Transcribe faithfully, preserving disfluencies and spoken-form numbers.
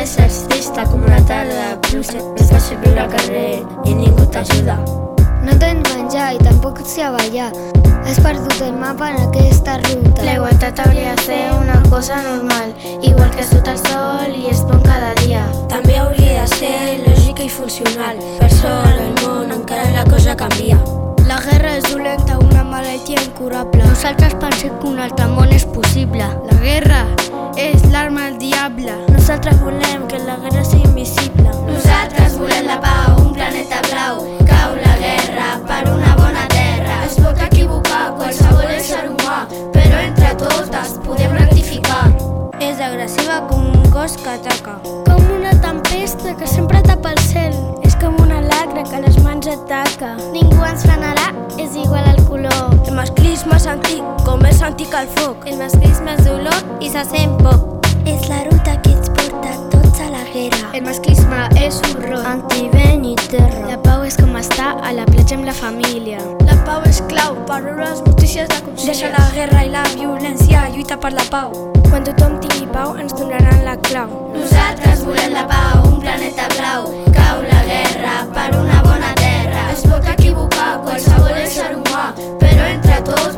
s'esteix com una tarda de pluja. És fàcil viure al carrer i ningú t'ajuda. No tens menjar i tampoc s'hi ha ballar. Has perdut el mapa en aquesta ruta. La igualtat hauria de ser una cosa normal, igual que sota el sol i es pon cada dia. També hauria de ser lògica i funcional. Per sort el món encara la cosa canvia. La guerra és dolenta, una malaltia incurable. Nosaltres pensem que un altre món és possible. La guerra és l'arma del diable. Nosaltres volem que la guerra sigui invisible. Nosaltres volem la pau, un planeta blau. Cau la guerra per una bona terra. Es pot equivocar qualsevol ésser humà, però entre totes podem rectificar. És agressiva com un gos que ataca. Com una tempesta que sempre tapa el cel. És com una lacra que les mans ataca. Ningú ens frenarà, és igual al color. El masclisme és antic, com és antic el foc. El masclisme és dolor i se sent poc. És la ruta que ens porta tots a la guerra. El masclisme és horror, antivent i terra. La pau és com estar a la platja amb la família. La pau és clau per veure les notícies de consciència. Deixa la guerra i la violència, lluita per la pau. Quan tothom tingui pau ens donaran la clau. Nosaltres volem la pau, un planeta blau. Cau la guerra per una bona terra. Es pot equivocar qualsevol ésser humà, però entre tots